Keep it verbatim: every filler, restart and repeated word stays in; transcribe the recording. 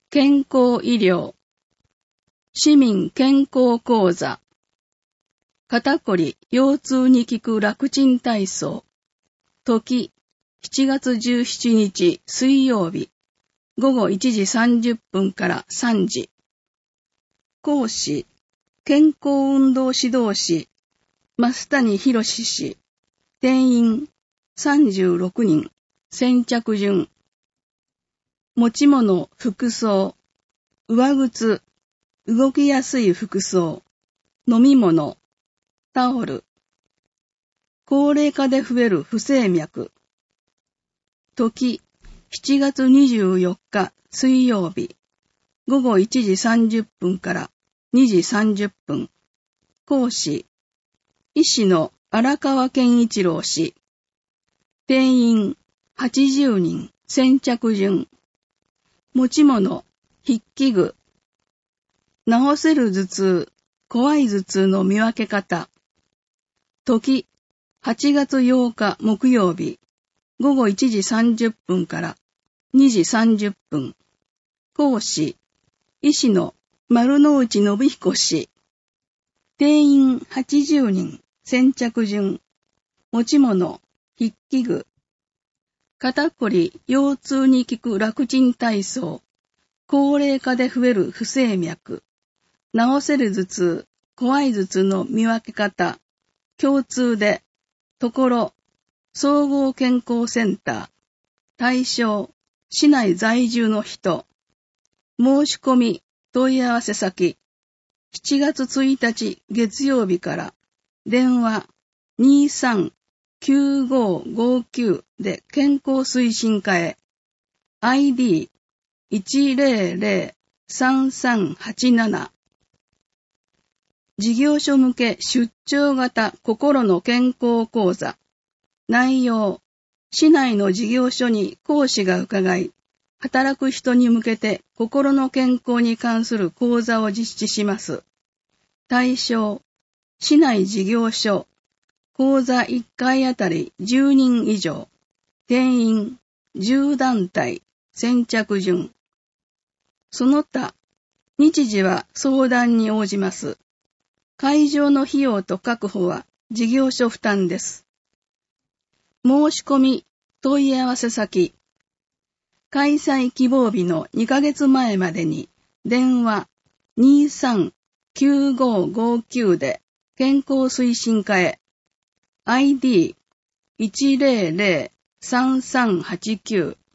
健康医療、市民健康講座、肩こり、腰痛に効く楽ちん体操、時、しちがつじゅうしちにち水曜日、ごごいちじさんじゅっぷんからさんじ。講師、健康運動指導士、増谷博氏、定員さんじゅうろくにん、先着順。持ち物、服装、上靴、動きやすい服装、飲み物、タオル。高齢化で増える不整脈。時、しちがつにじゅうよっか水曜日、ごごいちじさんじゅっぷんからにじさんじゅっぷん。講師、医師の荒川健一郎氏。定員はちじゅうにん、先着順。持ち物、筆記具。治せる頭痛、怖い頭痛の見分け方。時、はちがつようか木曜日、ごごいちじさんじゅっぷんからにじさんじゅっぷん。講師、医師の丸の内信彦氏。定員はちじゅうにん、先着順。持ち物、筆記具。肩こり、腰痛に効く楽ちん体操。高齢化で増える不整脈。治せる頭痛、怖い頭痛の見分け方。共通で、ところ、総合健康センター。対象、市内在住の人。申し込み、問い合わせ先。しちがつついたち月曜日から、電話 にーさんきゅうごごきゅう で健康推進課へ。アイディーいちぜろぜろさんさんはちなな。事業所向け出張型心の健康講座。内容、市内の事業所に講師が伺い、働く人に向けて心の健康に関する講座を実施します。対象、市内事業所、講座いっかいあたりじゅうにん以上、定員じゅうだんたい、先着順。その他、日時は相談に応じます。会場の費用と確保は事業所負担です。申し込み、問い合わせ先。開催希望日のにかげつまえまでに電話 にーさんきゅうごごきゅう で健康推進課へ。アイディーいちぜろぜろさんさんはちきゅう